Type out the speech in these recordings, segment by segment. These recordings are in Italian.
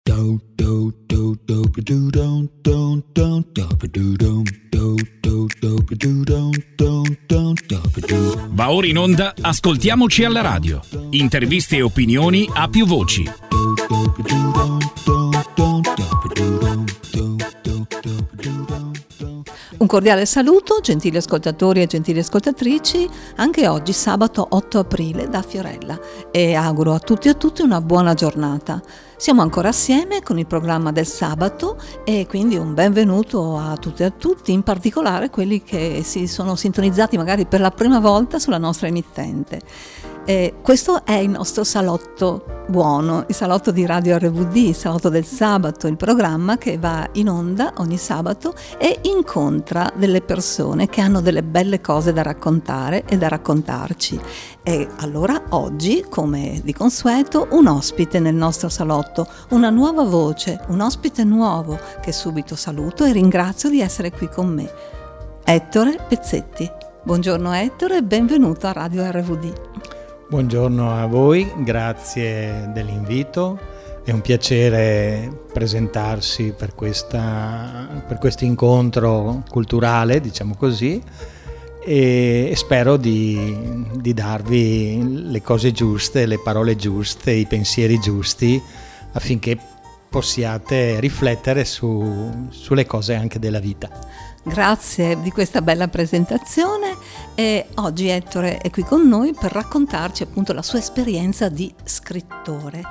Va ora in onda Ascoltiamoci alla radio. Interviste e opinioni a più voci. Un cordiale saluto, gentili ascoltatori e gentili ascoltatrici, anche oggi sabato 8 aprile da Fiorella, e auguro a tutti e a tutte una buona giornata. Siamo ancora assieme con il programma del sabato e quindi un benvenuto a tutte e a tutti, in particolare quelli che si sono sintonizzati magari per la prima volta sulla nostra emittente. Questo è il nostro salotto buono, il salotto di Radio RVD, il salotto del sabato, il programma che va in onda ogni sabato e incontra delle persone che hanno delle belle cose da raccontare e da raccontarci. E allora oggi, come di consueto, un ospite nel nostro salotto, una nuova voce, un ospite nuovo che subito saluto e ringrazio di essere qui con me, Ettore Pezzetti. Buongiorno Ettore e benvenuto a Radio RVD. Buongiorno a voi, grazie dell'invito, è un piacere presentarsi per questo incontro culturale, diciamo così, e spero di darvi le cose giuste, le parole giuste, i pensieri giusti affinché possiate riflettere sulle cose anche della vita. Grazie di questa bella presentazione e oggi Ettore è qui con noi per raccontarci appunto la sua esperienza di scrittore.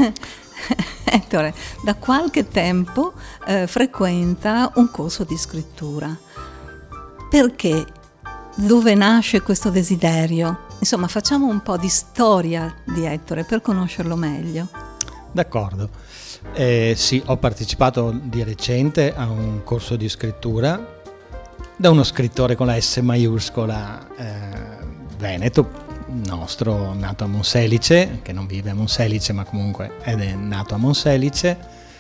Ettore, da qualche tempo frequenta un corso di scrittura. Perché? Dove nasce questo desiderio? Insomma, facciamo un po' di storia di Ettore per conoscerlo meglio. D'accordo. Sì, ho partecipato di recente a un corso di scrittura da uno scrittore con la S maiuscola veneto, nostro, nato a Monselice, che non vive a Monselice ma comunque è nato a Monselice,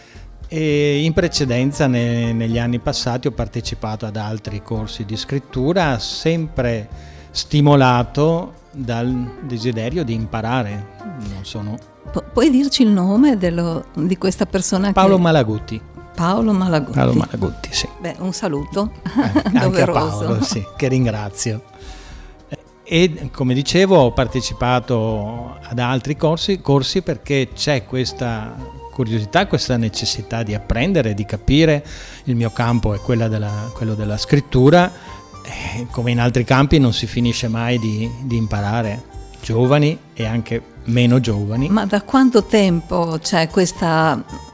e in precedenza negli anni passati ho partecipato ad altri corsi di scrittura, sempre stimolato dal desiderio di imparare. Non sono... Puoi dirci il nome di questa persona? Paolo Malaguti. Paolo Malaguti, sì. Beh, un saluto anche a Paolo, sì, che ringrazio. E come dicevo ho partecipato ad altri corsi perché c'è questa curiosità, questa necessità di apprendere, di capire. Il mio campo è quello della scrittura, e come in altri campi non si finisce mai di imparare, giovani e anche meno giovani. Ma da quanto tempo c'è questa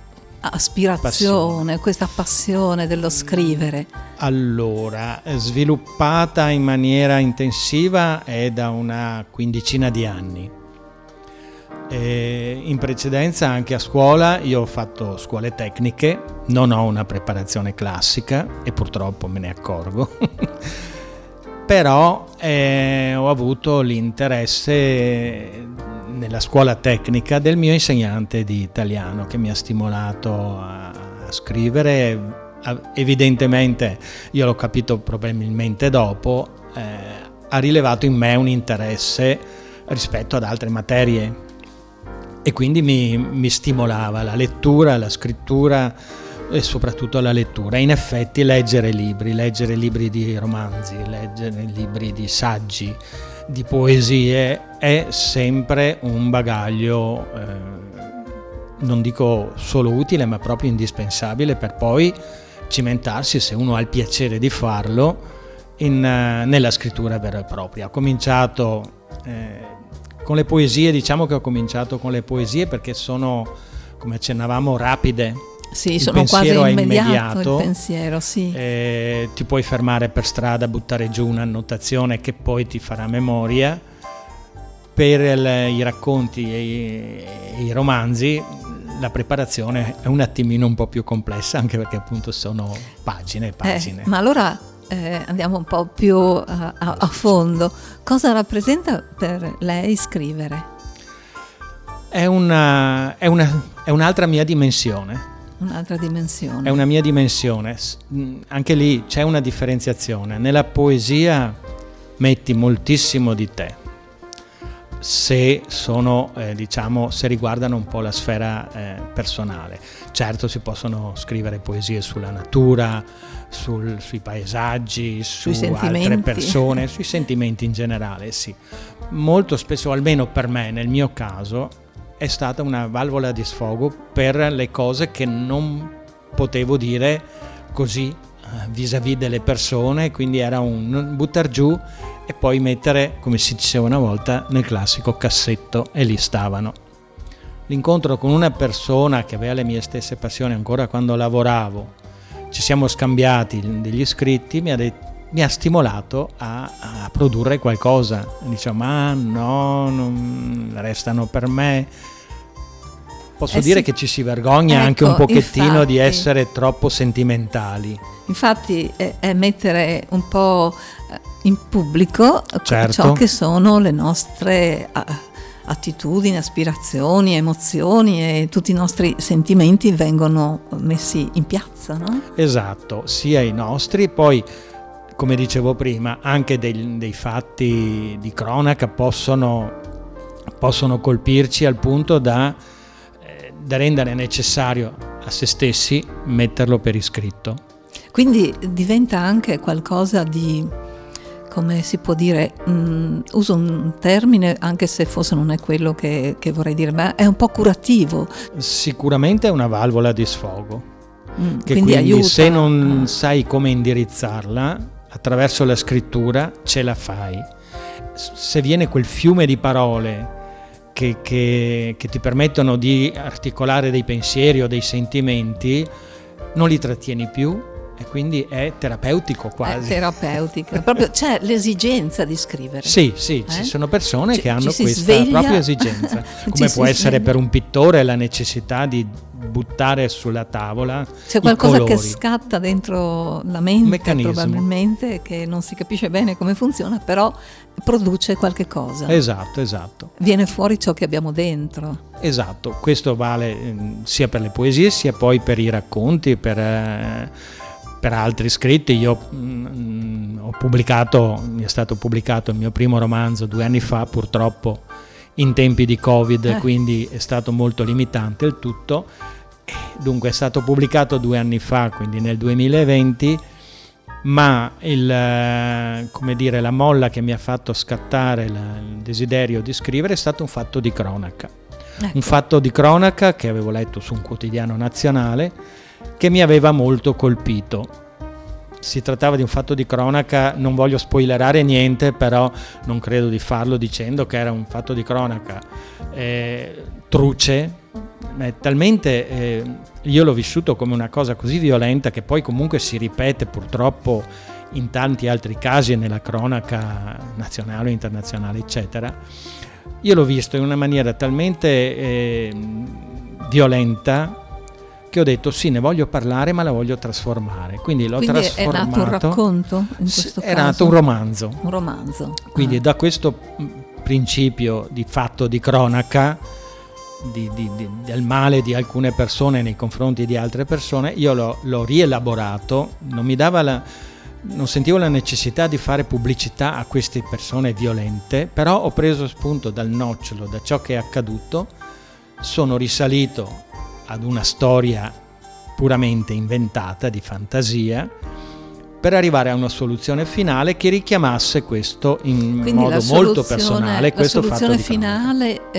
aspirazione, questa passione dello scrivere? Allora, sviluppata in maniera intensiva è da una quindicina di anni. In precedenza anche a scuola, io ho fatto scuole tecniche, non ho una preparazione classica e purtroppo me ne accorgo, però ho avuto l'interesse nella scuola tecnica del mio insegnante di italiano che mi ha stimolato a scrivere. Evidentemente, io l'ho capito probabilmente dopo, ha rilevato in me un interesse rispetto ad altre materie e quindi mi stimolava la lettura, la scrittura e soprattutto la lettura. In effetti leggere libri di romanzi, leggere libri di saggi, di poesie è sempre un bagaglio, non dico solo utile, ma proprio indispensabile per poi cimentarsi, se uno ha il piacere di farlo, nella scrittura vera e propria. Ho cominciato con le poesie, diciamo che ho cominciato con le poesie perché sono, come accennavamo, rapide. Sì, il sono quasi immediato. Il pensiero, sì. Ti puoi fermare per strada, buttare giù un'annotazione che poi ti farà memoria. Per i racconti e i romanzi la preparazione è un attimino un po' più complessa, anche perché appunto sono pagine e pagine. Ma allora andiamo un po' più a fondo. Cosa rappresenta per lei scrivere? È un'altra mia dimensione. Un'altra dimensione. È una mia dimensione. Anche lì c'è una differenziazione. Nella poesia metti moltissimo di te. se sono se riguardano un po' la sfera personale. Certo, si possono scrivere poesie sulla natura, sui paesaggi, su altre persone, sui sentimenti in generale, sì. Molto spesso, almeno per me, nel mio caso, è stata una valvola di sfogo per le cose che non potevo dire così vis-à-vis delle persone, quindi era un buttar giù e poi mettere, come si diceva una volta, nel classico cassetto, e lì stavano. L'incontro con una persona che aveva le mie stesse passioni ancora quando lavoravo, ci siamo scambiati degli scritti, mi ha stimolato a produrre qualcosa. Dicevo, ma no, non restano per me. Posso dire che ci si vergogna anche un pochettino di essere troppo sentimentali. Infatti è mettere un po' in pubblico certo. ciò che sono le nostre attitudini, aspirazioni, emozioni, e tutti i nostri sentimenti vengono messi in piazza, no? Esatto, sia i nostri, poi come dicevo prima anche dei fatti di cronaca possono colpirci al punto da rendere necessario a se stessi metterlo per iscritto. Quindi diventa anche qualcosa di, come si può dire, uso un termine anche se forse non è quello che vorrei dire, ma è un po' curativo. Sicuramente è una valvola di sfogo, che quindi aiuta. Se non sai come indirizzarla, attraverso la scrittura ce la fai. Se viene quel fiume di parole che ti permettono di articolare dei pensieri o dei sentimenti, non li trattieni più e quindi è terapeutico quasi. È terapeutico, proprio c'è l'esigenza di scrivere. Sì, ci sono persone che hanno questa sveglia. propria esigenza, come può essere per un pittore la necessità di buttare sulla tavola c'è qualcosa i colori. Che scatta dentro la mente, probabilmente, che non si capisce bene come funziona, però produce qualche cosa. Esatto. Viene fuori ciò che abbiamo dentro. Esatto, questo vale sia per le poesie sia poi per i racconti, per altri scritti. Io ho pubblicato, mi è stato pubblicato il mio primo romanzo 2 anni fa, purtroppo in tempi di Covid, quindi è stato molto limitante il tutto. Dunque è stato pubblicato 2 anni fa, quindi nel 2020, ma la molla che mi ha fatto scattare il desiderio di scrivere è stato un fatto di cronaca. Un fatto di cronaca che avevo letto su un quotidiano nazionale, che mi aveva molto colpito. Si trattava di un fatto di cronaca, non voglio spoilerare niente, però non credo di farlo dicendo che era un fatto di cronaca truce, talmente io l'ho vissuto come una cosa così violenta che poi comunque si ripete purtroppo in tanti altri casi nella cronaca nazionale o internazionale, eccetera. Io l'ho visto in una maniera talmente violenta che ho detto sì, ne voglio parlare, ma la voglio trasformare. Quindi l'ho trasformato. È nato un racconto in questo caso? È nato un romanzo. Un romanzo. Quindi da questo principio di fatto di cronaca, del male di alcune persone nei confronti di altre persone, io l'ho rielaborato, non sentivo la necessità di fare pubblicità a queste persone violente, però ho preso spunto dal nocciolo, da ciò che è accaduto, sono risalito ad una storia puramente inventata, di fantasia, per arrivare a una soluzione finale che richiamasse questo in modo molto personale. La soluzione finale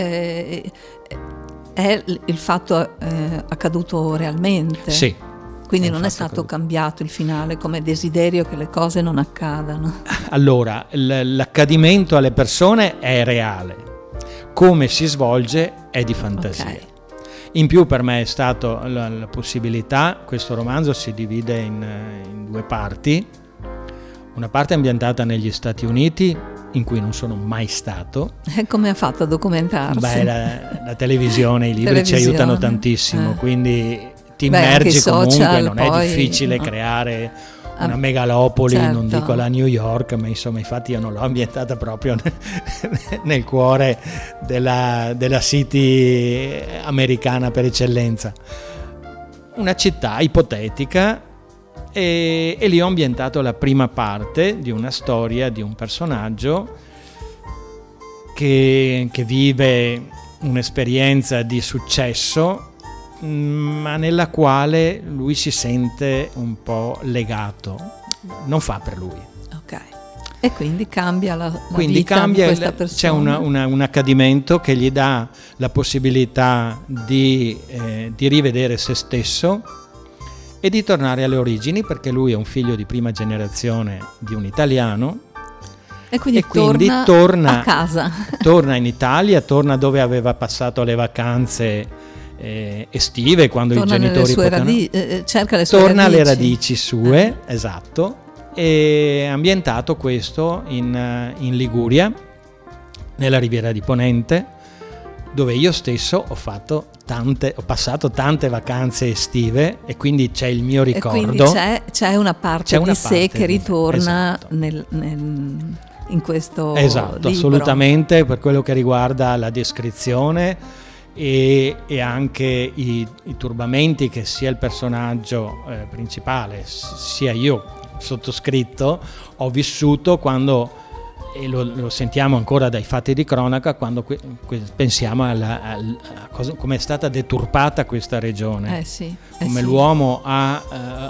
è il fatto accaduto realmente. Sì. Quindi non è stato cambiato il finale come desiderio che le cose non accadano. Allora, l'accadimento alle persone è reale, come si svolge è di fantasia. Okay. In più per me è stata la possibilità, questo romanzo si divide in 2 parti, una parte ambientata negli Stati Uniti, in cui non sono mai stato. E come ha fatto a documentarsi? La televisione, i libri ci aiutano tantissimo, quindi ti immergi comunque, social, non è difficile creare una megalopoli, certo. Non dico la New York, ma insomma infatti io non l'ho ambientata proprio nel cuore della city americana per eccellenza, una città ipotetica, e lì ho ambientato la prima parte di una storia di un personaggio che vive un'esperienza di successo, ma nella quale lui si sente un po' legato, non fa per lui. Ok. E quindi cambia la vita di questa persona. C'è un accadimento che gli dà la possibilità di rivedere se stesso e di tornare alle origini, perché lui è un figlio di prima generazione di un italiano. E quindi torna a casa. Torna in Italia, torna dove aveva passato le vacanze estive, quando i genitori cerca le sue torna radici. alle radici sue, esatto. E ambientato questo in Liguria, nella Riviera di Ponente, dove io stesso ho passato tante vacanze estive, e quindi c'è il mio ricordo. E quindi c'è una parte di sé che ritorna, esatto, in questo esatto, libro. Assolutamente, per quello che riguarda la descrizione e anche i turbamenti che sia il personaggio principale sia io sottoscritto ho vissuto, quando, e lo sentiamo ancora dai fatti di cronaca, quando pensiamo a come è stata deturpata questa regione, come l'uomo ha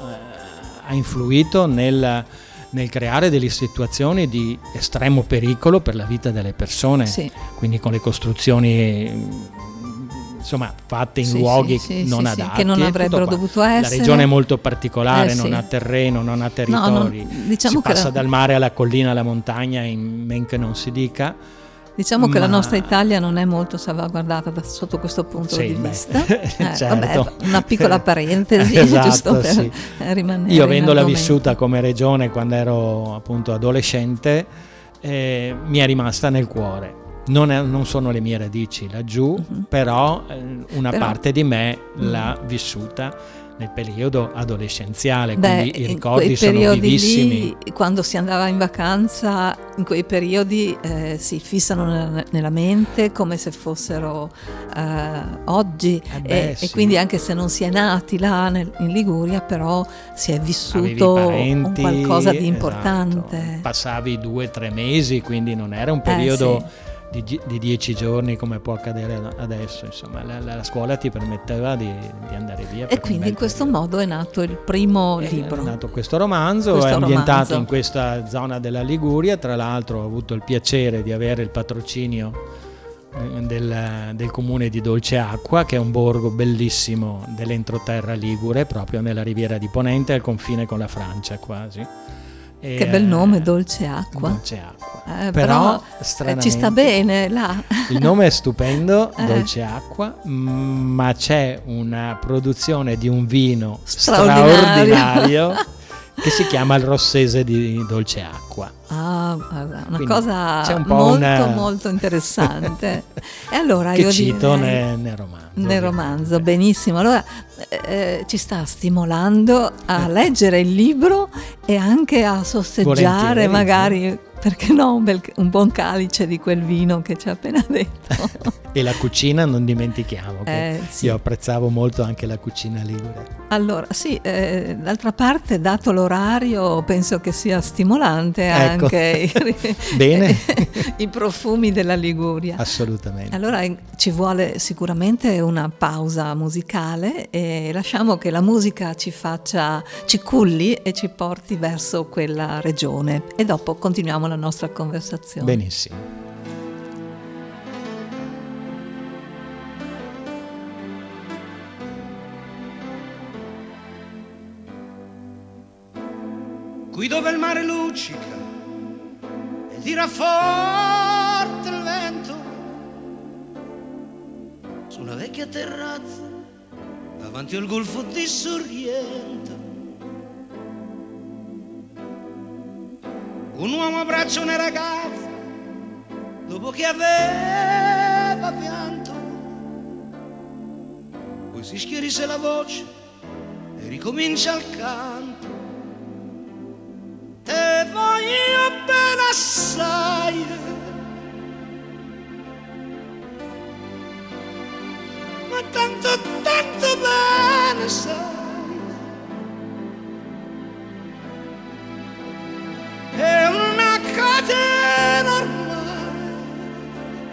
influito nel creare delle situazioni di estremo pericolo per la vita delle persone, quindi con le costruzioni fatte in luoghi non adatti, che non avrebbero dovuto essere. La regione è molto particolare, non ha terreno, non ha territori, si passa dal mare alla collina, alla montagna, in men che non si dica. Diciamo che la nostra Italia non è molto salvaguardata sotto questo punto di vista. Certo. Vabbè, una piccola parentesi, esatto, giusto per rimanere. Io, avendola vissuta come regione quando ero appunto adolescente, mi è rimasta nel cuore. Non sono le mie radici laggiù, però una parte di me l'ha vissuta nel periodo adolescenziale, quindi i ricordi sono vivissimi. Lì, quando si andava in vacanza, in quei periodi si fissano nella mente come se fossero oggi, e quindi anche se non si è nati là in Liguria, però si è vissuto un qualcosa di importante. Esatto. Passavi 2-3 mesi, quindi non era un periodo di 10 giorni come può accadere adesso, insomma la scuola ti permetteva di andare via. E quindi in questo modo è nato il primo libro. È nato questo romanzo, è ambientato in questa zona della Liguria. Tra l'altro ho avuto il piacere di avere il patrocinio del comune di Dolceacqua, che è un borgo bellissimo dell'entroterra ligure, proprio nella Riviera di Ponente, al confine con la Francia quasi. Che bel nome, Dolceacqua. Dolceacqua. Però stranamente ci sta bene là. Il nome è stupendo, Dolceacqua, ma c'è una produzione di un vino straordinario che si chiama il Rossese di Dolceacqua. Guarda, una Quindi cosa c'è un po' molto interessante. E allora che io cito direi, nel romanzo. Benissimo. Allora ci sta stimolando a leggere il libro e anche a sosseggiare, magari, perché no, un buon calice di quel vino che ci ha appena detto. E la cucina, non dimentichiamo che io apprezzavo molto anche la cucina ligure. Allora d'altra parte, dato l'orario, penso che sia stimolante anche bene. i profumi della Liguria. Assolutamente. Allora ci vuole sicuramente una pausa musicale e lasciamo che la musica ci culli e ci porti verso quella regione, e dopo continuiamo la nostra conversazione. Benissimo. Qui dove il mare luccica e tira forte il vento, su una vecchia terrazza davanti al golfo di Sorrento, un uomo abbraccia una ragazza dopo che aveva pianto, poi si schierisse la voce e ricomincia il canto. Te voglio bene assai, ma tanto bene sai, è una catena ormai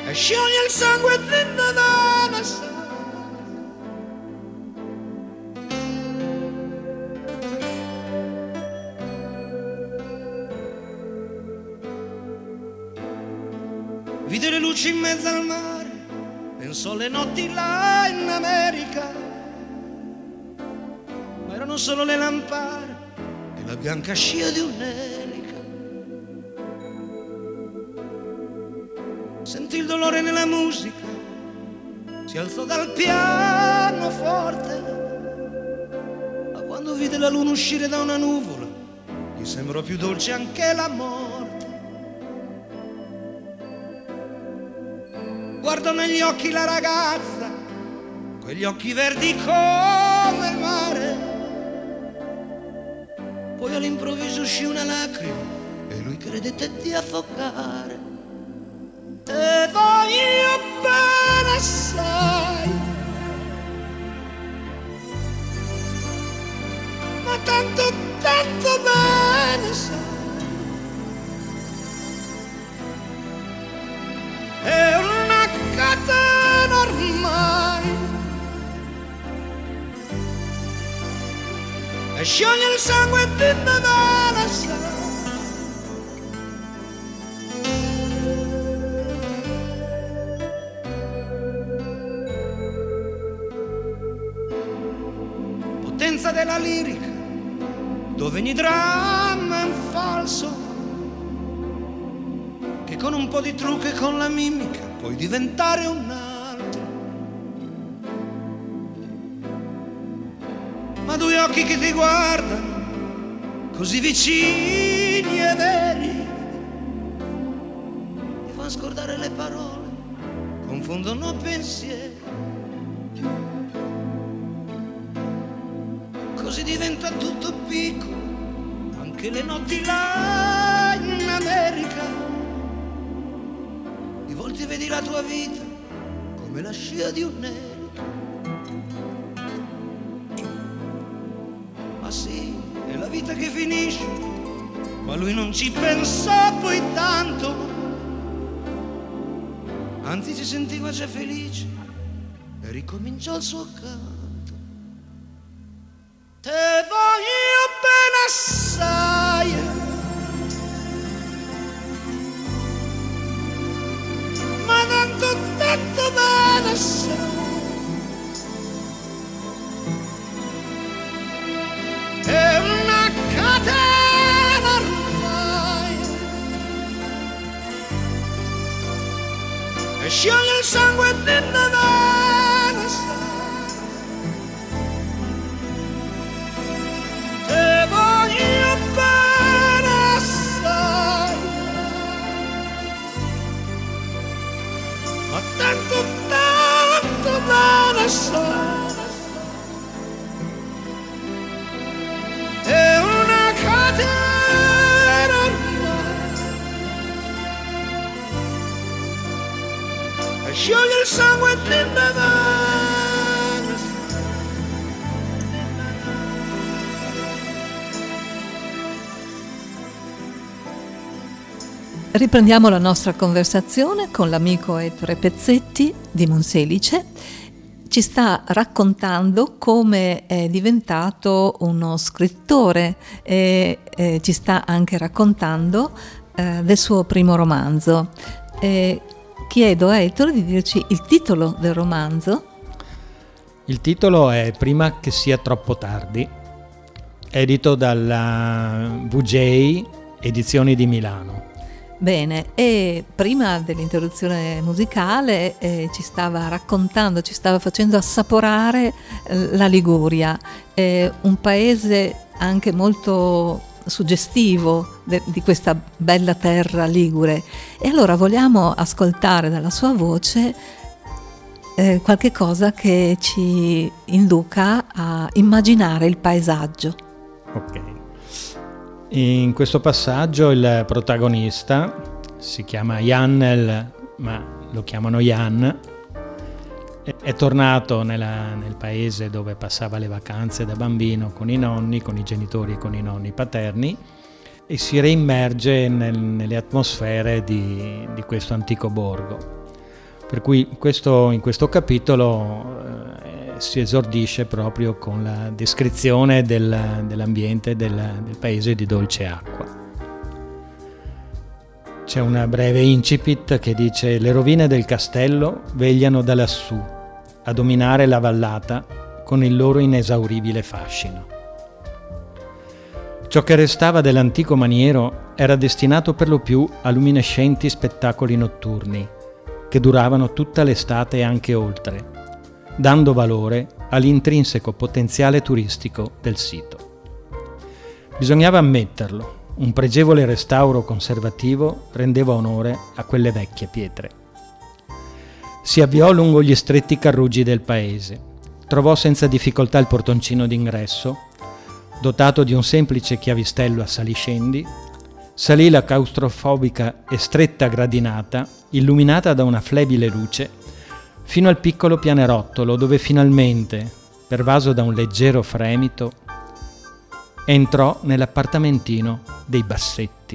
e scioglie il sangue dentro da una sala. Vide le luci in mezzo al mare, pensò alle notti là in America, ma erano solo le lampare e la bianca scia di un'elica. Sentì il dolore nella musica, si alzò dal pianoforte, ma quando vide la luna uscire da una nuvola, gli sembrò più dolce anche la morte. Guardò negli occhi la ragazza, quegli occhi verdi come il mare. Poi all'improvviso uscì una lacrima e lui credette di affogare. Te voglio bene assai, ma tanto, tanto bene sai. È una catena ormai e scioglie il sangue dentro da una sala. Potenza della lirica, dove ogni dramma è un falso, che con un po' di trucco e con la mimica puoi diventare un altro. Ma due occhi che ti guardano, così vicini e veri, ti fanno scordare le parole, confondono pensieri. Così diventa tutto piccolo, anche le notti là in America. Di volte vedi la tua vita come la scia di un'elica. Ma sì, è la vita che finisce, ma lui non ci pensò poi tanto, anzi si sentiva già felice e ricominciò il suo canto. Te voglio bene assai, ma tanto, tanto bene assai. È una catena ormai e scioglie il sangue dentro da una sala. Te voglio bene assai, ma tanto, tanto bene assai. È una catena ormai e scioglie il sangue dentro da una sala. Riprendiamo la nostra conversazione con l'amico Ettore Pezzetti di Monselice. Ci sta raccontando come è diventato uno scrittore e ci sta anche raccontando del suo primo romanzo. Chiedo a Ettore di dirci il titolo del romanzo. Il titolo è Prima che sia troppo tardi, edito dalla VJ Edizioni di Milano. Bene, e prima dell'interruzione musicale ci stava raccontando, ci stava facendo assaporare la Liguria, un paese anche molto suggestivo di questa bella terra ligure. E allora vogliamo ascoltare dalla sua voce qualche cosa che ci induca a immaginare il paesaggio. Ok. In questo passaggio il protagonista si chiama Jannel, ma lo chiamano Jan, è tornato nel paese dove passava le vacanze da bambino con i nonni, con i genitori e con i nonni paterni, e si reimmerge nelle atmosfere di questo antico borgo. Per cui in questo capitolo si esordisce proprio con la descrizione dell'ambiente del paese di Dolceacqua. C'è una breve incipit che dice: le rovine del castello vegliano da lassù a dominare la vallata con il loro inesauribile fascino. Ciò che restava dell'antico maniero era destinato per lo più a luminescenti spettacoli notturni che duravano tutta l'estate e anche oltre, dando valore all'intrinseco potenziale turistico del sito. Bisognava ammetterlo, un pregevole restauro conservativo rendeva onore a quelle vecchie pietre. Si avviò lungo gli stretti carruggi del paese, trovò senza difficoltà il portoncino d'ingresso, dotato di un semplice chiavistello a saliscendi, salì la claustrofobica e stretta gradinata, illuminata da una flebile luce, fino al piccolo pianerottolo dove finalmente, pervaso da un leggero fremito, entrò nell'appartamentino dei Bassetti.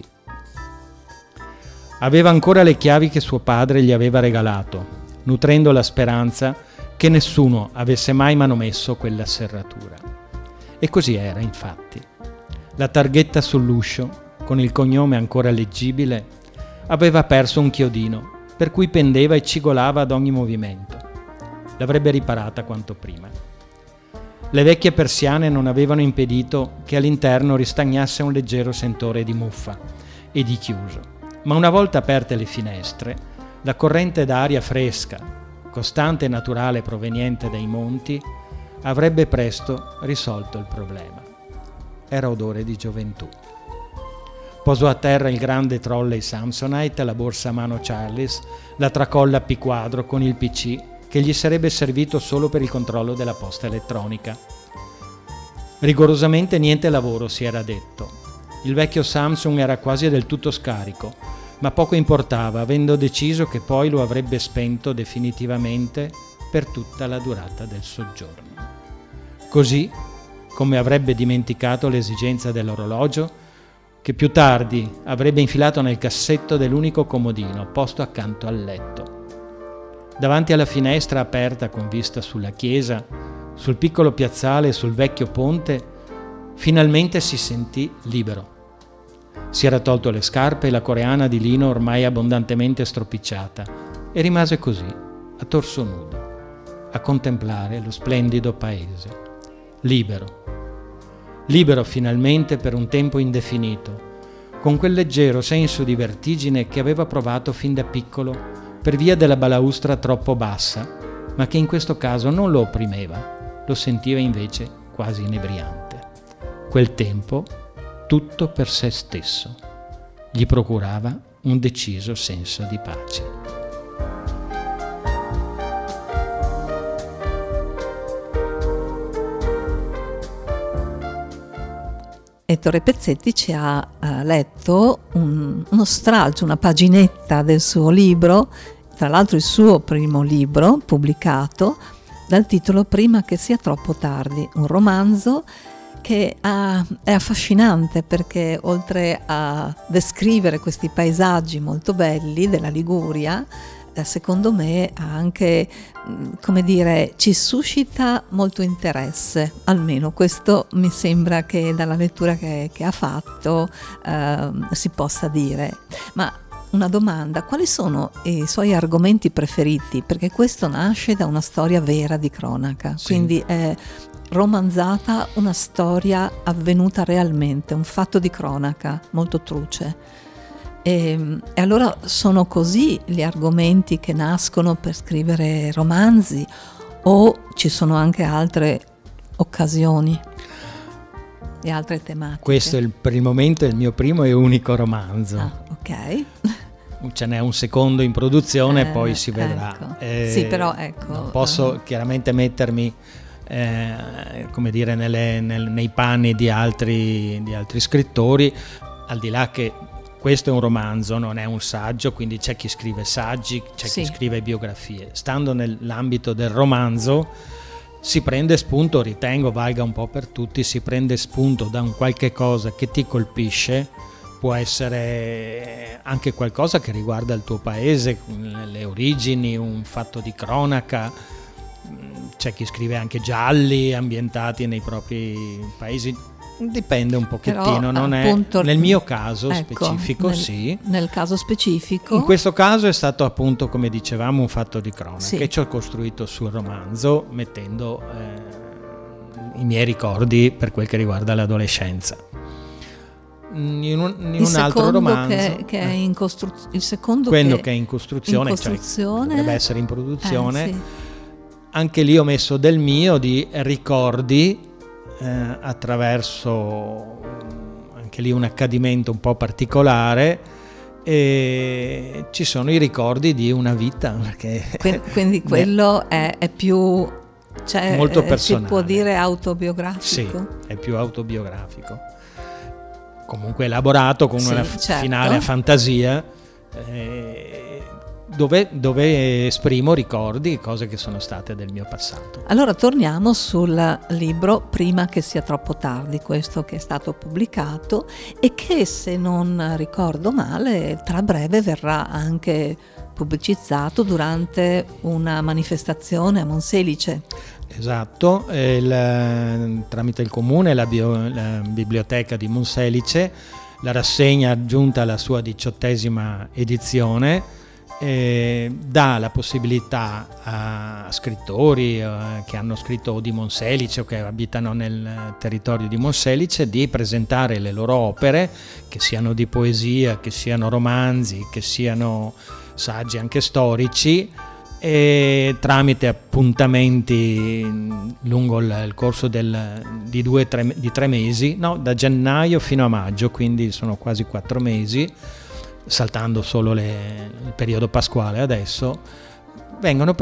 Aveva ancora le chiavi che suo padre gli aveva regalato, nutrendo la speranza che nessuno avesse mai manomesso quella serratura. E così era, infatti. La targhetta sull'uscio, con il cognome ancora leggibile, aveva perso un chiodino, per cui pendeva e cigolava ad ogni movimento. L'avrebbe riparata quanto prima. Le vecchie persiane non avevano impedito che all'interno ristagnasse un leggero sentore di muffa e di chiuso, ma una volta aperte le finestre, la corrente d'aria fresca, costante e naturale proveniente dai monti, avrebbe presto risolto il problema. Era odore di gioventù. Posò a terra il grande trolley Samsonite, la borsa a mano Charles, la tracolla P-quadro con il PC che gli sarebbe servito solo per il controllo della posta elettronica. Rigorosamente niente lavoro, si era detto. Il vecchio Samsung era quasi del tutto scarico, ma poco importava, avendo deciso che poi lo avrebbe spento definitivamente per tutta la durata del soggiorno. Così come avrebbe dimenticato l'esigenza dell'orologio, che più tardi avrebbe infilato nel cassetto dell'unico comodino posto accanto al letto. Davanti alla finestra aperta con vista sulla chiesa, sul piccolo piazzale e sul vecchio ponte, finalmente si sentì libero. Si era tolto le scarpe e la coreana di lino ormai abbondantemente stropicciata e rimase così, a torso nudo, a contemplare lo splendido paese. Libero finalmente per un tempo indefinito, con quel leggero senso di vertigine che aveva provato fin da piccolo per via della balaustra troppo bassa, ma che in questo caso non lo opprimeva, lo sentiva invece quasi inebriante. Quel tempo, tutto per se stesso, gli procurava un deciso senso di pace. Ettore Pezzetti ci ha letto uno stralcio, una paginetta del suo libro, tra l'altro il suo primo libro pubblicato, dal titolo Prima che sia troppo tardi, un romanzo che è affascinante perché oltre a descrivere questi paesaggi molto belli della Liguria, secondo me anche, come dire, ci suscita molto interesse, almeno questo mi sembra che dalla lettura che ha fatto si possa dire. Ma una domanda: quali sono i suoi argomenti preferiti? Perché questo nasce da una storia vera di cronaca, sì. Quindi è romanzata una storia avvenuta realmente, un fatto di cronaca molto truce. E allora sono così gli argomenti che nascono per scrivere romanzi, o ci sono anche altre occasioni e altre tematiche? Questo è per il momento è il mio primo e unico romanzo. Ah, ok. Ce n'è un secondo in produzione, poi si vedrà. Ecco. Sì, però ecco. Non posso chiaramente mettermi come dire nei panni di altri scrittori, al di là che questo è un romanzo, non è un saggio, quindi c'è chi scrive saggi, c'è chi scrive biografie. Stando nell'ambito del romanzo si prende spunto, ritengo valga un po' per tutti, si prende spunto da un qualche cosa che ti colpisce, può essere anche qualcosa che riguarda il tuo paese, le origini, un fatto di cronaca. C'è chi scrive anche gialli ambientati nei propri paesi, dipende un pochettino. Però, non appunto, è nel mio caso specifico, sì. Nel caso specifico, in questo caso è stato appunto, come dicevamo, un fatto di cronaca, che ci ho costruito sul romanzo mettendo i miei ricordi per quel che riguarda l'adolescenza. In un altro romanzo che è in il secondo quello che è in costruzione, cioè dovrebbe essere in produzione, sì. Anche lì ho messo del mio, di ricordi, attraverso anche lì un accadimento un po' particolare, e ci sono i ricordi di una vita, perché quindi quello è più, cioè, molto personale. Si può dire autobiografico? Sì, è più autobiografico, comunque elaborato con una finale a fantasia, dove esprimo ricordi, cose che sono state del mio passato. Allora torniamo sul libro Prima che sia troppo tardi, questo che è stato pubblicato e che, se non ricordo male, tra breve verrà anche pubblicizzato durante una manifestazione a Monselice. Esatto, tramite il comune, la biblioteca di Monselice, la rassegna aggiunta alla sua 18ª edizione dà la possibilità a scrittori che hanno scritto di Monselice o che abitano nel territorio di Monselice di presentare le loro opere, che siano di poesia, che siano romanzi, che siano saggi anche storici, e tramite appuntamenti lungo il corso di 3 mesi, da gennaio fino a maggio, quindi sono quasi 4 mesi, saltando solo il periodo pasquale adesso, vengono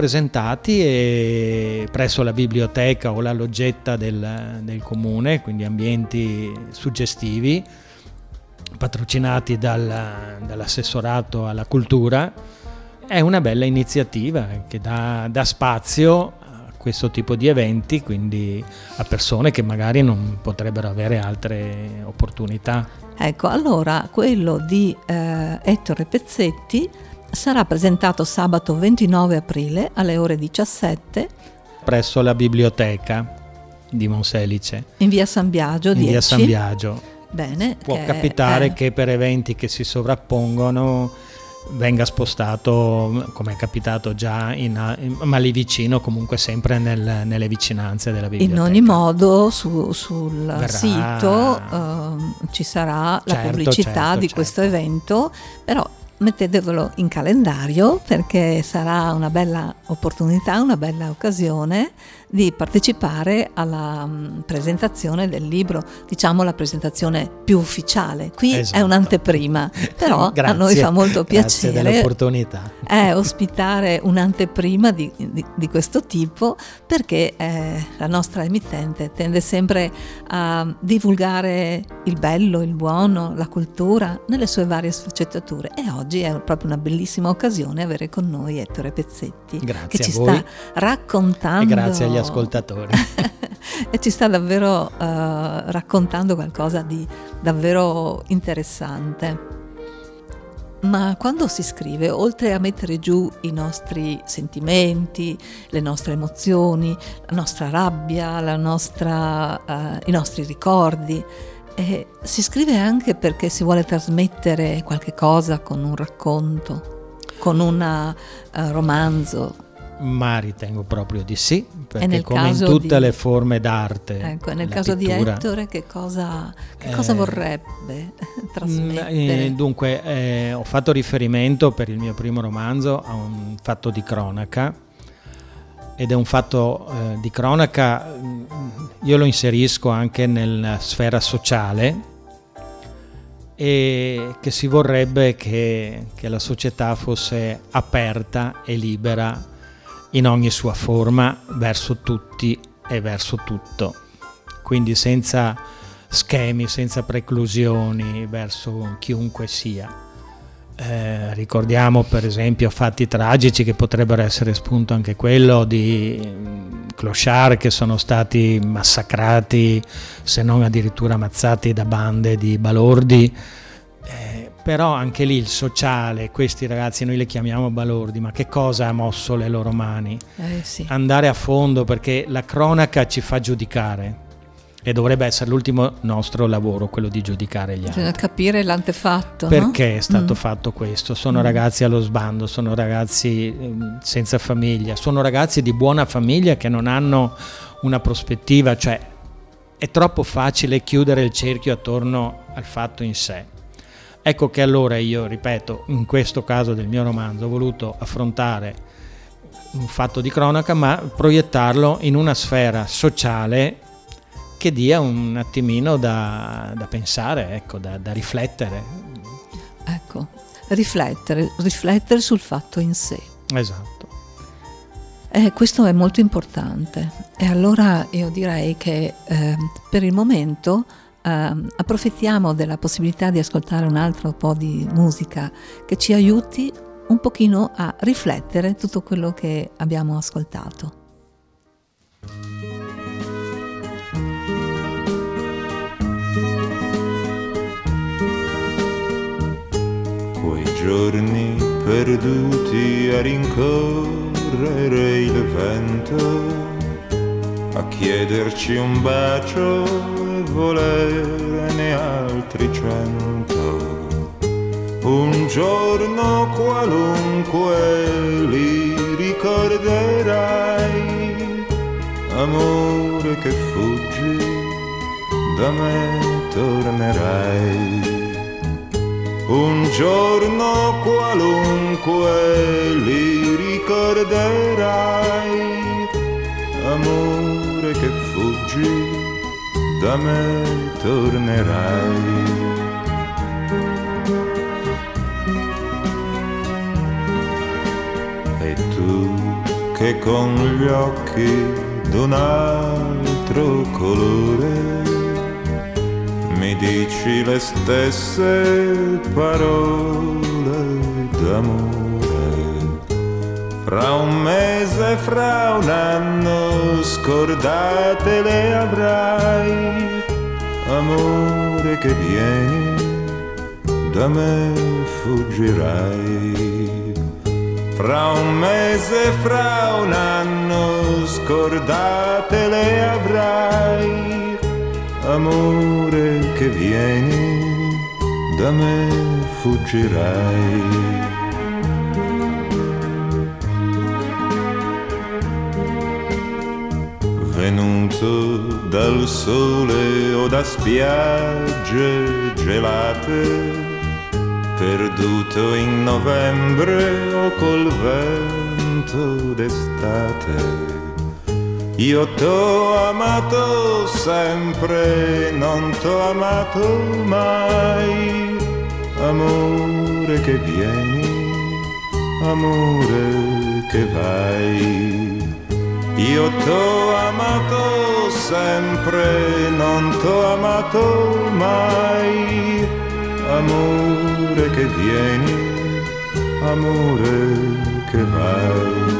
presentati presso la biblioteca o la loggetta del comune, quindi ambienti suggestivi, patrocinati dall'assessorato alla cultura. È una bella iniziativa che dà spazio a questo tipo di eventi, quindi a persone che magari non potrebbero avere altre opportunità. Ecco, allora quello di Ettore Pezzetti sarà presentato sabato 29 aprile alle ore 17 presso la biblioteca di Monselice, in via San Biagio 10. In via San Biagio. Bene. Può capitare che per eventi che si sovrappongono venga spostato, come è capitato già, ma lì vicino, comunque sempre nelle vicinanze della biblioteca. In ogni modo sul sito ci sarà la pubblicità di questo evento, però mettetevelo in calendario, perché sarà una bella opportunità, una bella occasione di partecipare alla presentazione del libro, diciamo la presentazione più ufficiale. Qui è un'anteprima, però a noi fa molto piacere dell'opportunità ospitare un'anteprima di questo tipo, perché la nostra emittente tende sempre a divulgare il bello, il buono, la cultura nelle sue varie sfaccettature, e oggi è proprio una bellissima occasione avere con noi Ettore Pezzetti, che ci sta raccontando, e grazie agli ascoltatori e ci sta davvero raccontando qualcosa di davvero interessante. Ma quando si scrive, oltre a mettere giù i nostri sentimenti, le nostre emozioni, la nostra rabbia, i nostri ricordi, si scrive anche perché si vuole trasmettere qualche cosa con un racconto, con un romanzo. Ma ritengo proprio di sì, perché come in tutte le forme d'arte, ecco, nel caso pittura, di Ettore che cosa vorrebbe trasmettere? Dunque ho fatto riferimento per il mio primo romanzo a un fatto di cronaca, ed è un fatto di cronaca, io lo inserisco anche nella sfera sociale, e che si vorrebbe che la società fosse aperta e libera in ogni sua forma verso tutti e verso tutto, quindi senza schemi, senza preclusioni verso chiunque sia. Ricordiamo per esempio fatti tragici che potrebbero essere spunto anche quello di clochard che sono stati massacrati, se non addirittura ammazzati, da bande di balordi, Però anche lì il sociale, questi ragazzi noi li chiamiamo balordi, ma che cosa ha mosso le loro mani? Sì. Andare a fondo, perché la cronaca ci fa giudicare e dovrebbe essere l'ultimo nostro lavoro, quello di giudicare gli altri. Bisogna capire l'antefatto, perché no? È stato fatto questo. Sono ragazzi allo sbando, sono ragazzi senza famiglia, sono ragazzi di buona famiglia che non hanno una prospettiva, cioè è troppo facile chiudere il cerchio attorno al fatto in sé. Ecco che allora io, ripeto, in questo caso del mio romanzo ho voluto affrontare un fatto di cronaca, ma proiettarlo in una sfera sociale che dia un attimino da pensare, ecco, da riflettere. Ecco, riflettere sul fatto in sé. Esatto. Questo è molto importante. E allora io direi che per il momento approfittiamo della possibilità di ascoltare un altro po' di musica che ci aiuti un pochino a riflettere tutto quello che abbiamo ascoltato. Quei giorni perduti a rincorrere il vento, a chiederci un bacio e volerne altri 100. Un giorno qualunque li ricorderai, amore che fuggi, da me tornerai. Un giorno qualunque li ricorderai, amore che fuggi, da me tornerai. E tu che con gli occhi d'un altro colore mi dici le stesse parole d'amore, fra un mese, fra un anno scordate le avrai, amore che vieni, da me fuggirai. Fra un mese, fra un anno scordate le avrai, amore che vieni, da me fuggirai. Venuto dal sole o da spiagge gelate, perduto in novembre o col vento d'estate, io t'ho amato sempre, non t'ho amato mai, amore che vieni, amore che vai. Io t'ho amato sempre, non t'ho amato mai, amore che vieni, amore che vai.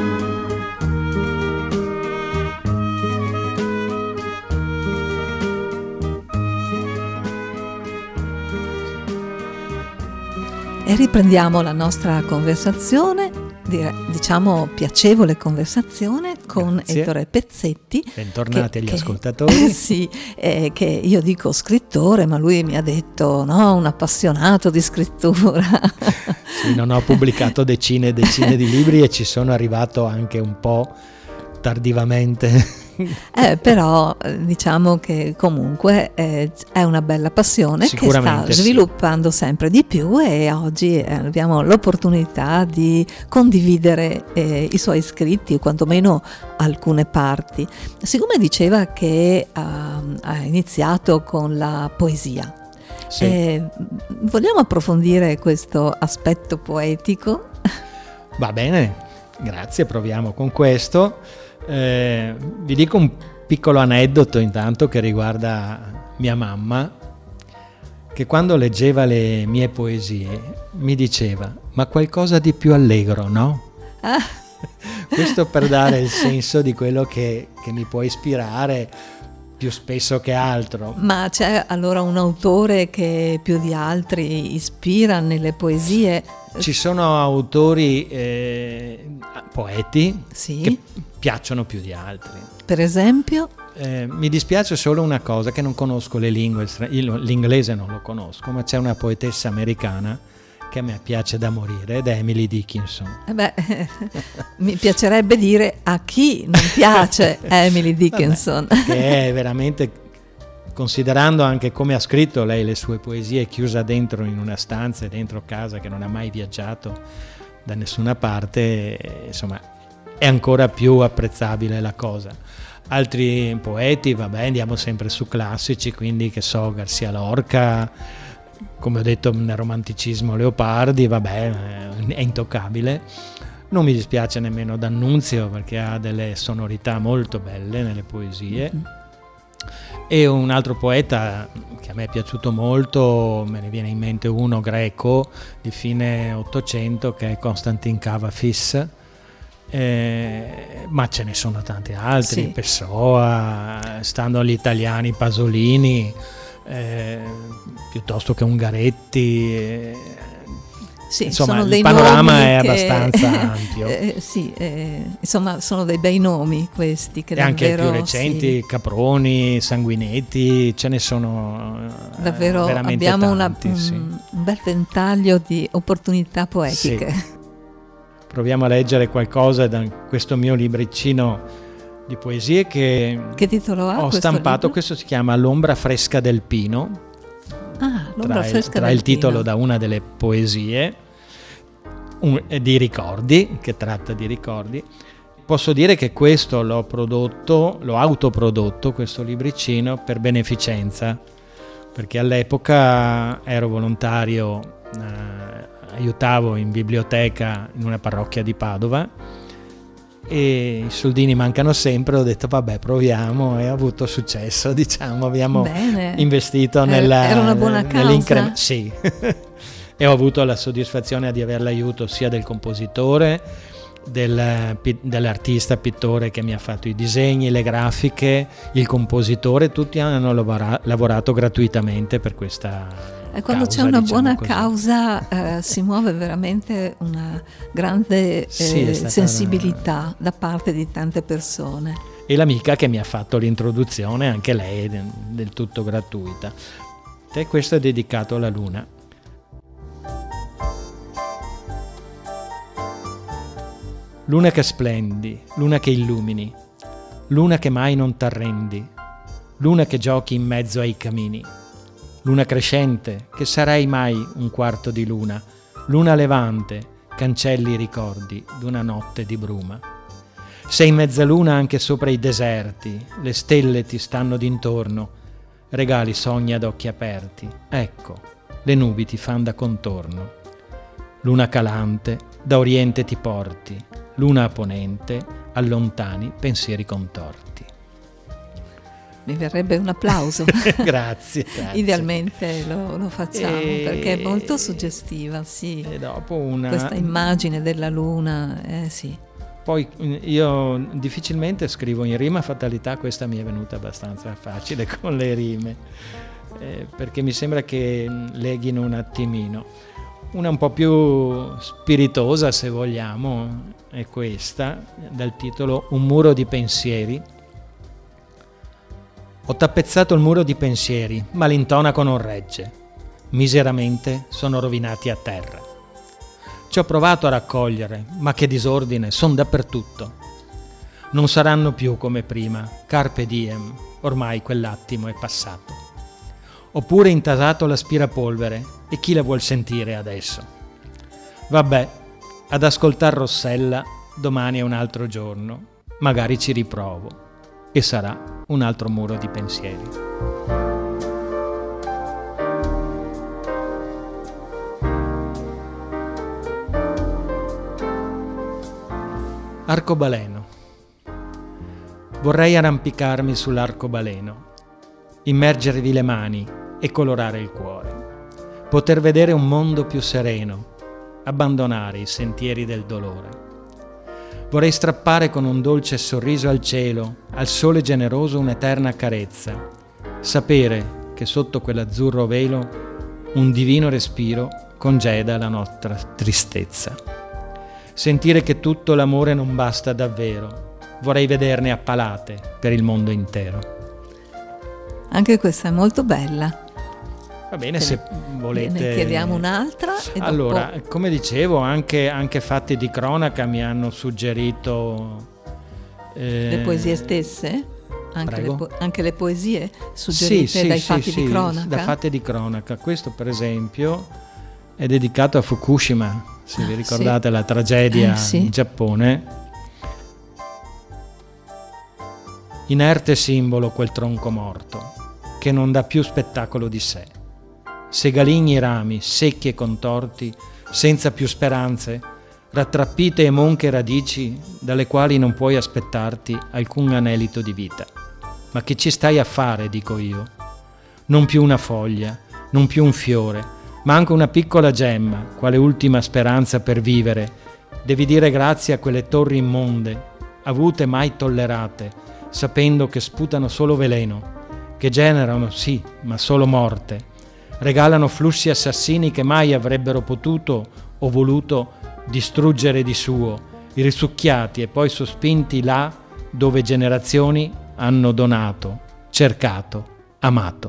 E riprendiamo la nostra conversazione, diciamo piacevole conversazione con Ettore Pezzetti. Bentornati agli ascoltatori. Sì, che io dico scrittore, ma lui mi ha detto no, un appassionato di scrittura. Sì, non ho pubblicato decine e decine di libri e ci sono arrivato anche un po' tardivamente. Però diciamo che comunque è una bella passione che sta sviluppando sempre di più, e oggi abbiamo l'opportunità di condividere i suoi scritti, o quantomeno alcune parti. Siccome diceva che ha iniziato con la poesia, sì. Vogliamo approfondire questo aspetto poetico? Va bene, grazie, proviamo con questo. Vi dico un piccolo aneddoto intanto che riguarda mia mamma, che quando leggeva le mie poesie mi diceva: ma qualcosa di più allegro, no? Questo per dare il senso di quello che mi può ispirare più spesso che altro. Ma c'è allora un autore che più di altri ispira nelle poesie? Ci sono autori, poeti, Sì. che piacciono più di altri. Per esempio? Mi dispiace solo una cosa, che non conosco le lingue, l'inglese non lo conosco, ma c'è una poetessa americana che a me piace da morire ed è Emily Dickinson. Mi piacerebbe dire a chi non piace Emily Dickinson. Che è veramente, considerando anche come ha scritto lei le sue poesie, chiusa dentro in una stanza, dentro casa, che non ha mai viaggiato da nessuna parte, insomma è ancora più apprezzabile la cosa. Altri poeti, vabbè, andiamo sempre su classici, quindi che so, Garcia Lorca, come ho detto nel romanticismo Leopardi, vabbè, è intoccabile. Non mi dispiace nemmeno D'Annunzio, perché ha delle sonorità molto belle nelle poesie. E un altro poeta che a me è piaciuto molto, me ne viene in mente uno greco di fine 800, che è Konstantin Kavafis, ma ce ne sono tanti altri, Sì. Pessoa, stanno gli italiani, Pasolini, piuttosto che Ungaretti, Sì, insomma sono il dei panorama nomi è che- abbastanza ampio. Insomma, sono dei bei nomi questi che E anche davvero, più recenti, sì, Caproni, Sanguinetti, ce ne sono davvero veramente abbiamo tanti, sì. un bel ventaglio di opportunità poetiche. Sì. Proviamo a leggere qualcosa da questo mio libricino di poesie che Che titolo ha ho questo stampato. libro? Questo si chiama L'ombra fresca del pino, L'ombra fresca tra del il titolo pino. da una delle poesie di ricordi, che tratta di ricordi. Posso dire che questo l'ho autoprodotto, questo libricino, per beneficenza, perché all'epoca ero volontario, aiutavo in biblioteca in una parrocchia di Padova e i soldini mancano sempre. Ho detto vabbè, proviamo, e ho avuto successo, diciamo, abbiamo Bene. investito Era una buona causa? sì. E ho avuto la soddisfazione di avere l'aiuto sia del compositore, dell'artista pittore che mi ha fatto i disegni, le grafiche, il compositore, tutti hanno lavorato gratuitamente per questa E quando causa, c'è una diciamo buona così. causa si muove veramente una grande Sì, è stata sensibilità da parte di tante persone. E l'amica che mi ha fatto l'introduzione, anche lei del tutto gratuita. E questo è dedicato alla luna. Luna che splendi, luna che illumini, luna che mai non t'arrendi, luna che giochi in mezzo ai camini, luna crescente, che sarai mai un quarto di luna, luna levante, cancelli i ricordi d'una notte di bruma. Sei mezzaluna anche sopra i deserti, le stelle ti stanno d'intorno, regali sogni ad occhi aperti, ecco, le nubi ti fan da contorno. Luna calante, da oriente ti porti, luna a ponente, allontani pensieri contorti. Mi verrebbe un applauso. Grazie. Idealmente lo facciamo perché è molto suggestiva, sì. E dopo Questa immagine della luna, sì. Poi io difficilmente scrivo in rima, fatalità, questa mi è venuta abbastanza facile con le rime, perché mi sembra che leghino un attimino. Una un po' più spiritosa, se vogliamo, è questa, dal titolo Un muro di pensieri. Ho tappezzato il muro di pensieri, ma l'intonaco non regge. Miseramente sono rovinati a terra. Ci ho provato a raccogliere, ma che disordine, son dappertutto. Non saranno più come prima, carpe diem, ormai quell'attimo è passato. Ho pure intasato l'aspirapolvere, e chi la vuol sentire adesso? Vabbè, ad ascoltar Rossella domani è un altro giorno, magari ci riprovo, e sarà un altro muro di pensieri. Arcobaleno. Vorrei arrampicarmi sull'arcobaleno, immergervi le mani e colorare il cuore, poter vedere un mondo più sereno, abbandonare i sentieri del dolore. Vorrei strappare con un dolce sorriso al cielo, al sole generoso un'eterna carezza. Sapere che sotto quell'azzurro velo un divino respiro congeda la nostra tristezza. Sentire che tutto l'amore non basta davvero. Vorrei vederne appalate per il mondo intero. Anche questa è molto bella. Va bene, se volete. Ne chiediamo un'altra. E allora, dopo... come dicevo, anche fatti di cronaca mi hanno suggerito le poesie stesse? Anche le poesie suggerite sì, dai fatti di cronaca? Da fatti di cronaca. Questo, per esempio, è dedicato a Fukushima, se vi ricordate la tragedia in Giappone. Inerte simbolo quel tronco morto, che non dà più spettacolo di sé. Segaligni rami, secchi e contorti, senza più speranze, rattrappite e monche radici dalle quali non puoi aspettarti alcun anelito di vita. Ma che ci stai a fare, dico io? Non più una foglia, non più un fiore, ma anche una piccola gemma, quale ultima speranza per vivere. Devi dire grazie a quelle torri immonde, avute mai tollerate, sapendo che sputano solo veleno, che generano sì, ma solo morte. Regalano flussi assassini che mai avrebbero potuto o voluto distruggere di suo, risucchiati e poi sospinti là dove generazioni hanno donato, cercato, amato.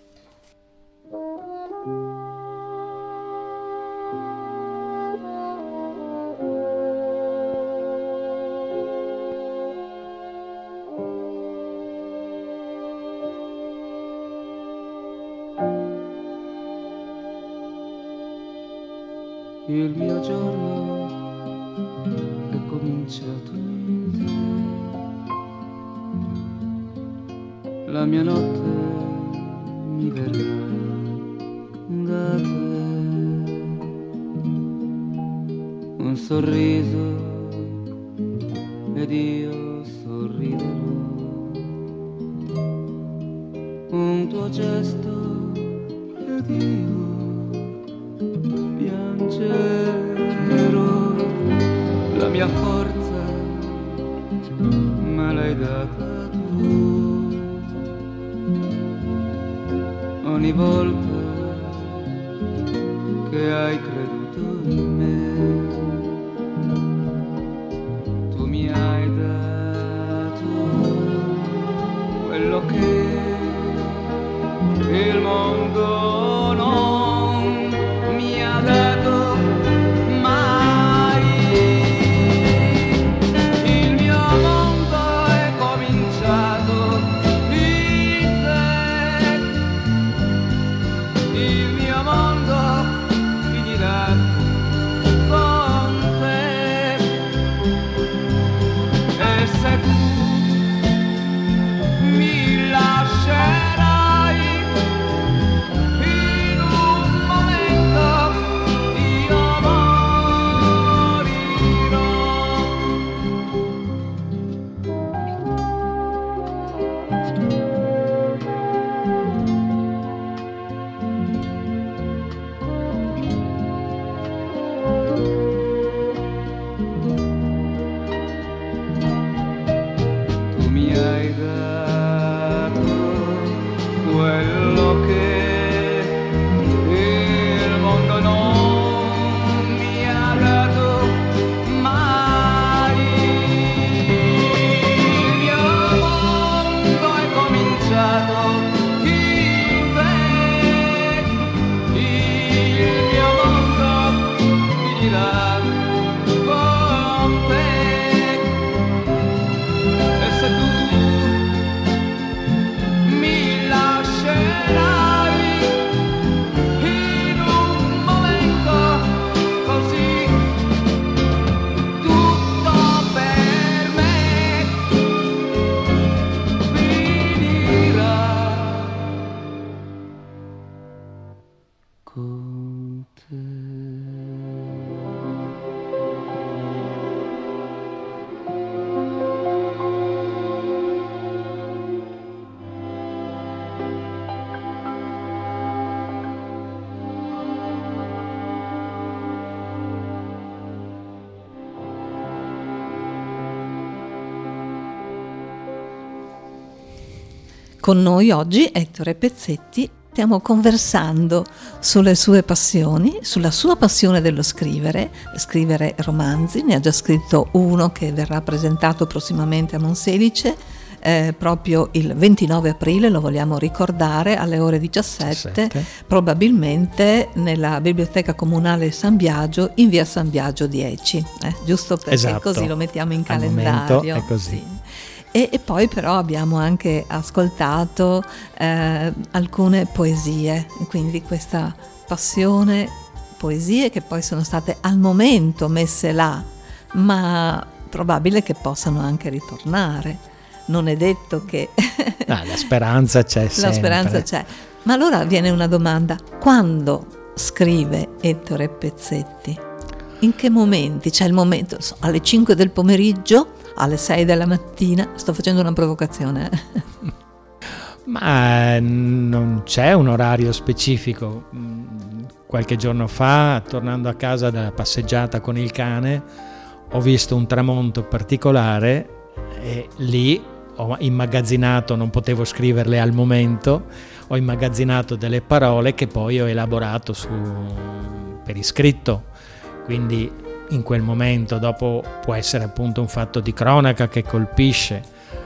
Il mio giorno è cominciato in te, la mia notte mi verrà da te, un sorriso ed io sorriderò, un tuo gesto ed io piangerò, la mia forza me l'hai data tu, ogni volta che hai creduto in me, tu mi hai dato quello che il mondo non mi ha dato. Mi lasci Con noi oggi Ettore Pezzetti. Stiamo conversando sulle sue passioni, sulla sua passione dello scrivere romanzi. Ne ha già scritto uno che verrà presentato prossimamente a Monselice, proprio il 29 aprile, lo vogliamo ricordare, alle ore 17, probabilmente nella Biblioteca Comunale San Biagio, in via San Biagio 10, giusto perché esatto. Così lo mettiamo in calendario. È così. Sì. E poi però abbiamo anche ascoltato alcune poesie, quindi questa passione, poesie che poi sono state al momento messe là, ma probabile che possano anche ritornare. Non è detto che... La speranza c'è sempre. La speranza c'è. Ma allora viene una domanda: quando scrive Ettore Pezzetti? In che momenti? C'è il momento alle 5 del pomeriggio, alle 6 della mattina? Sto facendo una provocazione. Ma non c'è un orario specifico. Qualche giorno fa, tornando a casa dalla passeggiata con il cane, ho visto un tramonto particolare e lì ho immagazzinato, non potevo scriverle al momento, ho immagazzinato delle parole che poi ho elaborato per iscritto. Quindi in quel momento, dopo può essere appunto un fatto di cronaca che colpisce,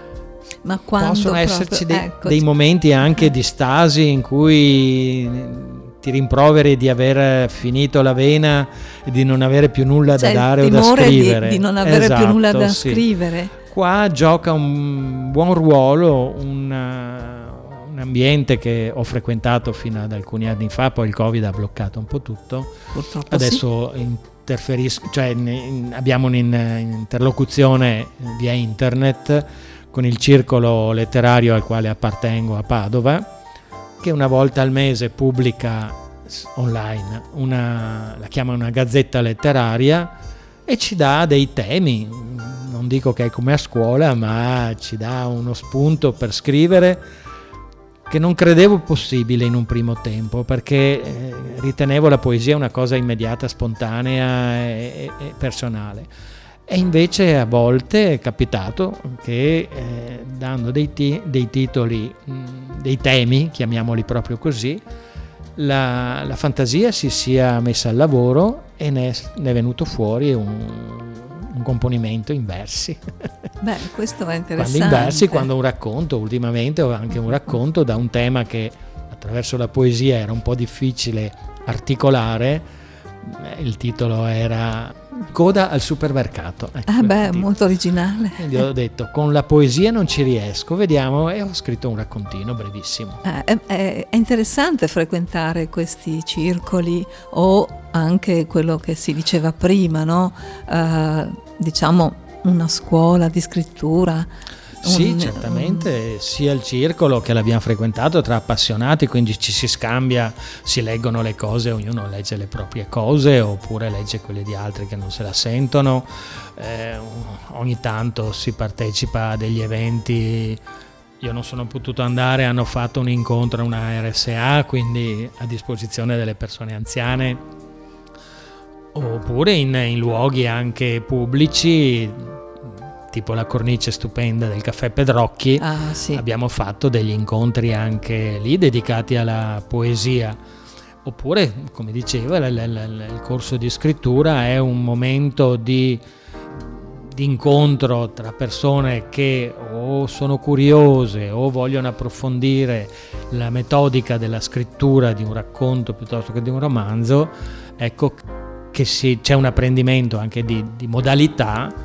ma quando possono esserci dei ecco, momenti anche di stasi in cui ti rimproveri di aver finito la vena e di non avere più nulla da dare o da scrivere. Di non avere più nulla da scrivere. Qua gioca un buon ruolo un ambiente che ho frequentato fino ad alcuni anni fa, poi il Covid ha bloccato un po' tutto. Purtroppo adesso interferisco, cioè abbiamo un'interlocuzione via internet con il circolo letterario al quale appartengo a Padova, che una volta al mese pubblica online la chiama una gazzetta letteraria e ci dà dei temi. Non dico che è come a scuola, ma ci dà uno spunto per scrivere che non credevo possibile in un primo tempo, perché ritenevo la poesia una cosa immediata, spontanea e personale. E invece a volte è capitato che dando dei titoli, dei temi, chiamiamoli proprio così, la fantasia si sia messa al lavoro e ne è venuto fuori un componimento in versi. Beh, questo è interessante. Quando in versi, quando un racconto, ultimamente ho anche un racconto da un tema che attraverso la poesia era un po' difficile articolare. Il titolo era Coda al supermercato. Ecco, molto originale. Quindi ho detto, con la poesia non ci riesco, vediamo, e ho scritto un raccontino brevissimo. È interessante frequentare questi circoli, o anche quello che si diceva prima, no? Diciamo una scuola di scrittura. Sì, certamente, sia il circolo che l'abbiamo frequentato tra appassionati, quindi ci si scambia, si leggono le cose, ognuno legge le proprie cose oppure legge quelle di altri che non se la sentono, ogni tanto si partecipa a degli eventi. Io non sono potuto andare, hanno fatto un incontro a una RSA, quindi a disposizione delle persone anziane, oppure in luoghi anche pubblici, tipo la cornice stupenda del caffè Pedrocchi. Sì. Abbiamo fatto degli incontri anche lì dedicati alla poesia, oppure, come diceva, il corso di scrittura è un momento di incontro tra persone che o sono curiose o vogliono approfondire la metodica della scrittura di un racconto piuttosto che di un romanzo. Ecco che c'è un apprendimento anche di modalità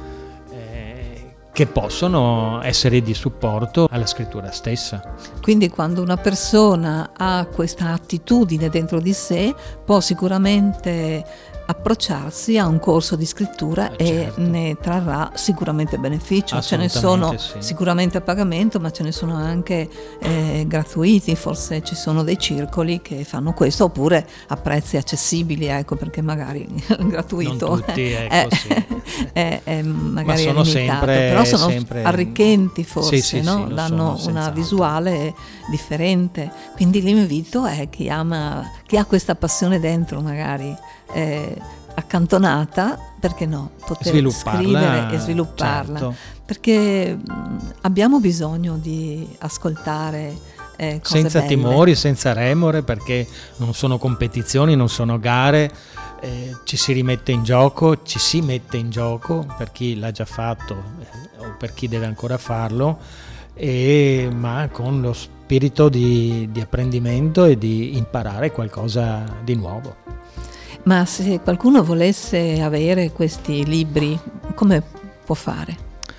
che possono essere di supporto alla scrittura stessa. Quindi quando una persona ha questa attitudine dentro di sé, può sicuramente approcciarsi a un corso di scrittura, certo. E ne trarrà sicuramente beneficio. Ce ne sono sì. Sicuramente a pagamento, ma ce ne sono anche gratuiti. Forse ci sono dei circoli che fanno questo, oppure a prezzi accessibili, ecco, perché magari il gratuito non tutti, ecco, è magari ma sono limitato, sempre, però sono sempre arricchenti, forse, sì, no? Sì, danno una visuale differente. Quindi l'invito è chi ha questa passione dentro, magari accantonata, perché no, poter scrivere e svilupparla. Certo. perché abbiamo bisogno di ascoltare cose senza belle. timori, senza remore, perché non sono competizioni, non sono gare, ci si mette in gioco per chi l'ha già fatto o per chi deve ancora farlo, ma con lo spirito di apprendimento e di imparare qualcosa di nuovo. Ma se qualcuno volesse avere questi libri, come può fare?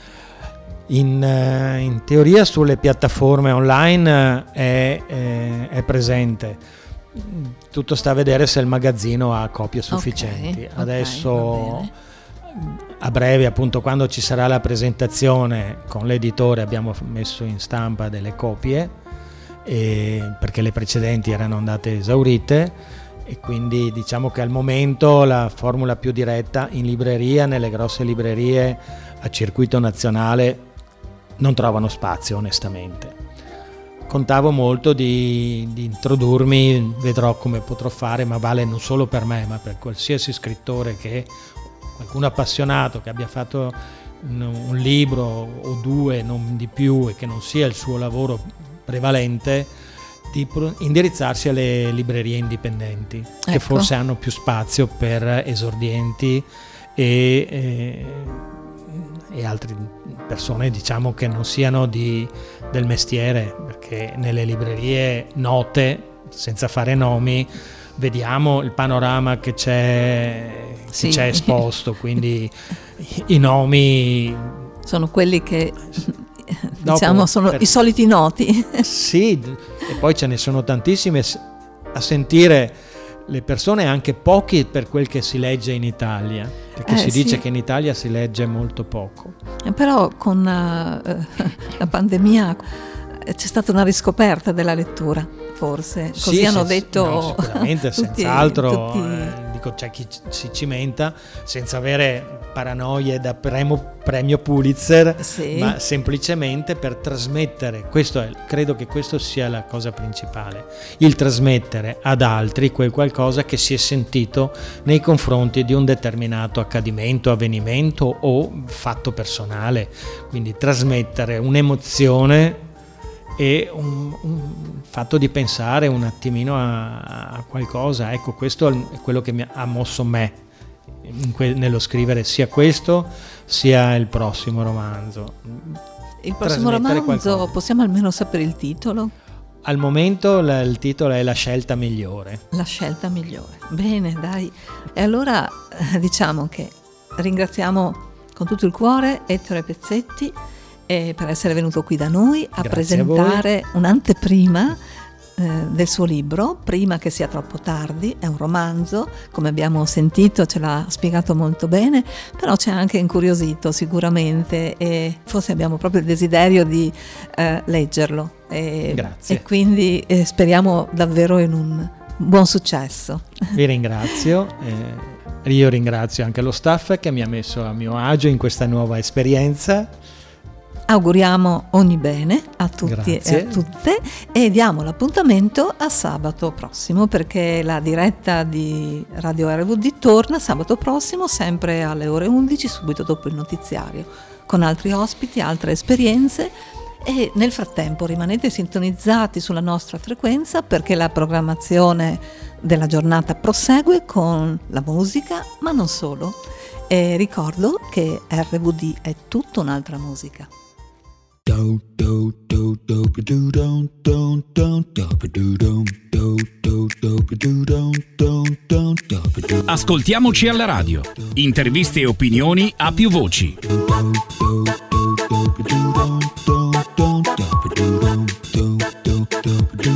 In teoria sulle piattaforme online è presente. Tutto sta a vedere se il magazzino ha copie sufficienti. Adesso a breve, appunto, quando ci sarà la presentazione con l'editore, abbiamo messo in stampa delle copie perché le precedenti erano andate esaurite, e quindi diciamo che al momento la formula più diretta in libreria, nelle grosse librerie a circuito nazionale, non trovano spazio, onestamente. Contavo molto di introdurmi, vedrò come potrò fare, ma vale non solo per me, ma per qualsiasi scrittore, qualcuno appassionato che abbia fatto un libro o due, non di più, e che non sia il suo lavoro prevalente, di indirizzarsi alle librerie indipendenti, che forse hanno più spazio per esordienti e altre persone, diciamo, che non siano del mestiere, perché nelle librerie note, senza fare nomi, vediamo il panorama che c'è esposto, quindi i nomi sono quelli che diciamo sono i soliti noti. Sì, e poi ce ne sono tantissime. A sentire le persone, anche pochi per quel che si legge in Italia, perché si dice che in Italia si legge molto poco. Però con la pandemia c'è stata una riscoperta della lettura, forse, così hanno detto. No, sicuramente, senz'altro. Dico, c'è chi si cimenta senza avere paranoie da premio Pulitzer, ma semplicemente per trasmettere. Credo che questo sia la cosa principale, il trasmettere ad altri quel qualcosa che si è sentito nei confronti di un determinato accadimento, avvenimento o fatto personale. Quindi trasmettere un'emozione e un fatto di pensare un attimino a qualcosa. Ecco, questo è quello che ha mosso me nello scrivere sia questo sia il prossimo romanzo. Il prossimo romanzo, possiamo almeno sapere il titolo? Al momento il titolo è La scelta migliore. La scelta migliore. Bene, dai. E allora diciamo che ringraziamo con tutto il cuore Ettore Pezzetti per essere venuto qui da noi a presentare un'anteprima del suo libro, Prima che sia troppo tardi. È un romanzo, come abbiamo sentito, ce l'ha spiegato molto bene, però ci ha anche incuriosito sicuramente, e forse abbiamo proprio il desiderio di leggerlo. Grazie. E quindi speriamo davvero in un buon successo. Vi ringrazio. Io ringrazio anche lo staff che mi ha messo a mio agio in questa nuova esperienza. Auguriamo ogni bene a tutti. Grazie. E a tutte, e diamo l'appuntamento a sabato prossimo, perché la diretta di Radio RVD torna sabato prossimo, sempre alle ore 11, subito dopo il notiziario, con altri ospiti, altre esperienze. E nel frattempo rimanete sintonizzati sulla nostra frequenza, perché la programmazione della giornata prosegue con la musica, ma non solo. E ricordo che RVD è tutta un'altra musica. Ascoltiamoci alla radio. Interviste e opinioni a più voci. Do